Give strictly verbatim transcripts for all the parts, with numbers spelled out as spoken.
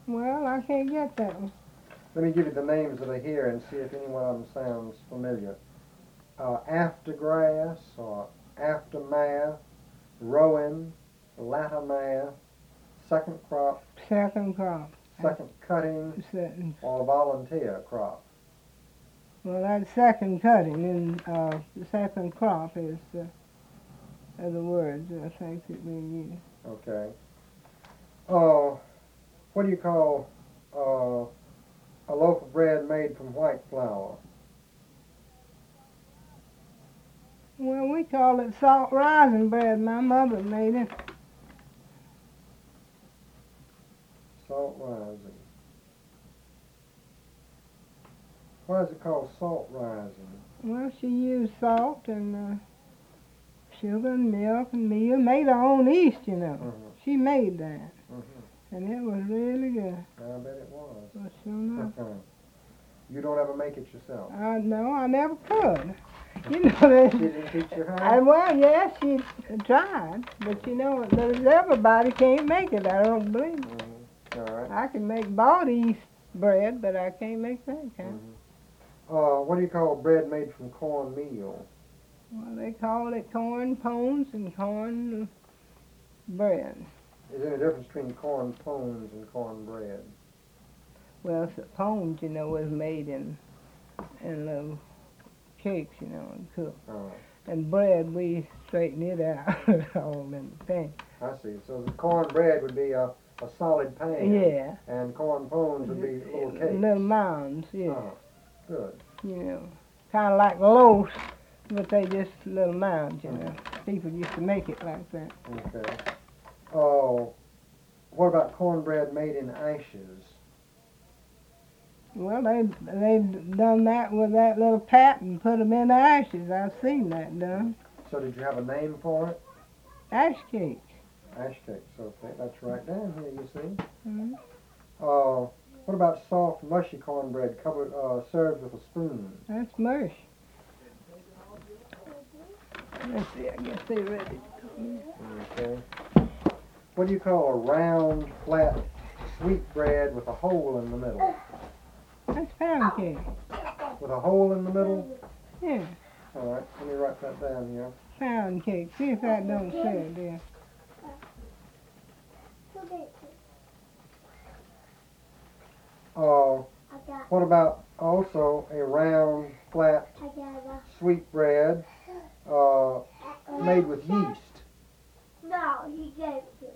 Well, I can't get that one. Let me give you the names that are here and see if any one of them sounds familiar. Uh, aftergrass or aftermath, rowan, latter math, second crop, Second crop. second cutting, Second. or volunteer crop. Well, that's second cutting, and uh, the second crop is the, are the words I think that we use. Okay. Uh, what do you call uh, a loaf of bread made from white flour? Well, we call it salt rising bread. My mother made it. Salt rising. Why is it called salt rising? Well, she used salt and uh, sugar and milk and meal. Made her own yeast, you know. Mm-hmm. She made that, Mm-hmm. and it was really good. I bet it was. Well, sure enough. You don't ever make it yourself? I no, I never could. You know that. She didn't teach you how? I, well, yes, she tried, but you know, there's everybody can't make it. I don't believe. Mm-hmm. All right. I can make bought yeast bread, but I can't make that kind. Mm-hmm. Uh, what do you call bread made from cornmeal? Well, they call it corn pones and corn bread. Is there any difference between corn pones and corn bread? Well, so pones, you know, was made in in little cakes, you know, and cooked. All right. And bread, we straighten it out all in the pan. I see. So the corn bread would be a, a solid pan. Yeah. And corn pones would be little cakes. Little mounds, yeah. Oh, good. You know, kind of like loaves, but they just little mounds, you know. People used to make it like that. Okay. Oh, what about cornbread made in ashes? Well, they they've done that with that little pat and put them in the ashes. I've seen that done. So did you have a name for it? Ash cake. Ash cakes. Okay, that's right down here. You see. Mm-hmm. Uh, what about soft, mushy cornbread covered, uh, served with a spoon? That's mush. Let's see. I guess they're ready. Okay. What do you call a round, flat, sweet bread with a hole in the middle? That's pound cake. With a hole in the middle? Yeah, All right. Let me write that down here. pound cake. See if that don't say it there. Uh, what about also a round, flat, sweet bread uh, made with yeast? No, he gave it.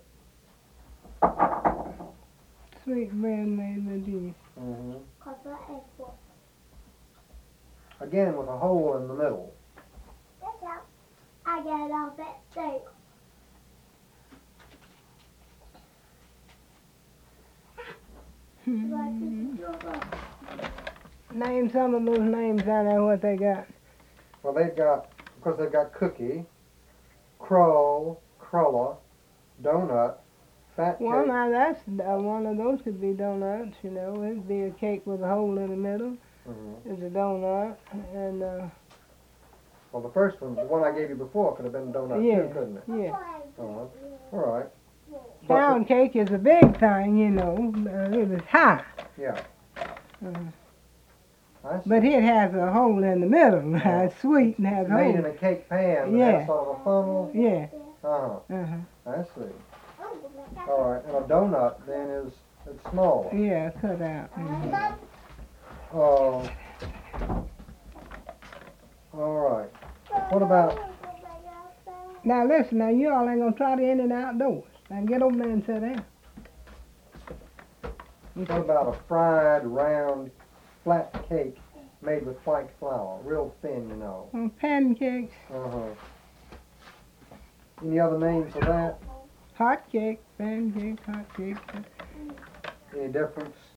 Sweet bread made with yeast. Mm-hmm. Cause that is what. Again, with a hole in the middle. That's how I get it off that thing. Name some of those names down there, what they got. Well, they've got, of course, they've got cookie, crawl, cruller, donut, fat Well, cake. now that's uh, one of those could be donuts, you know. It'd be a cake with a hole in the middle. Mm-hmm. It's a donut, and uh, Well, the first one, the one I gave you before, could have been a donut yeah, too, couldn't it? yeah. Uh-huh. All right. But Pound cake is a big thing, you know. Uh, it is high. the- yeah. Uh, I see. but it has a hole in the middle. It's sweet and has It's made in holes. a cake pan that Yeah. has sort of a funnel. Yeah. Uh-huh. Uh-huh. I see. All right. And a donut then is it's smaller. Yeah, cut out. Mhm. Oh. All right. What about Now listen, now you all ain't gonna try to end it outdoors. Now get over there and sit down. what about a fried, round, flat cake made with white flour, real thin, you know? Uh, pancakes, Uh-huh. Any other names for that? hot cake, pancake, hot cake. Any difference